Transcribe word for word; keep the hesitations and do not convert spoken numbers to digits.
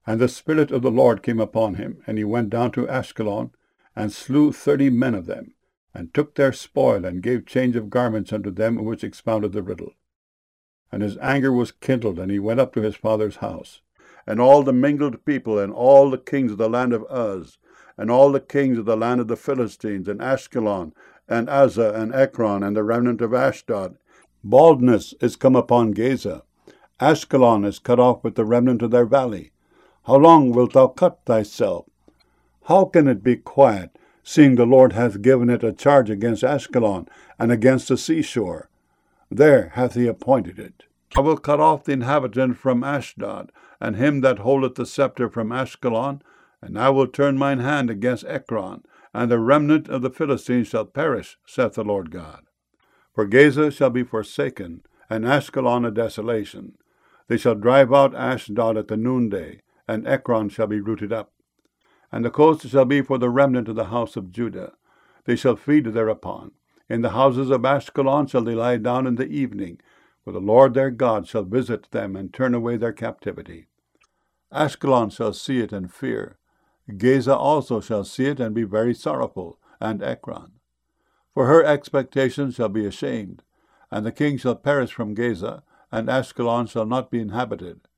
And the Spirit of the Lord came upon him, and he went down to Ashkelon, and slew thirty men of them, and took their spoil, and gave change of garments unto them which expounded the riddle. And his anger was kindled, and he went up to his father's house. And all the mingled people, and all the kings of the land of Uz, and all the kings of the land of the Philistines, and Ashkelon, and Azzah, and Ekron, and the remnant of Ashdod, baldness is come upon Gaza. Ashkelon is cut off with the remnant of their valley. How long wilt thou cut thyself? How can it be quiet, seeing the Lord hath given it a charge against Ashkelon, and against the seashore? There hath he appointed it. I will cut off the inhabitant from Ashdod, and him that holdeth the scepter from Ashkelon, and I will turn mine hand against Ekron, and the remnant of the Philistines shall perish, saith the Lord God. For Gaza shall be forsaken, and Ashkelon a desolation. They shall drive out Ashdod at the noonday, and Ekron shall be rooted up. And the coast shall be for the remnant of the house of Judah. They shall feed thereupon. In the houses of Ashkelon shall they lie down in the evening, for the Lord their God shall visit them, and turn away their captivity. Ashkelon shall see it and fear. Gaza also shall see it and be very sorrowful, and Ekron. For her expectation shall be ashamed, and the king shall perish from Gaza, and Ashkelon shall not be inhabited.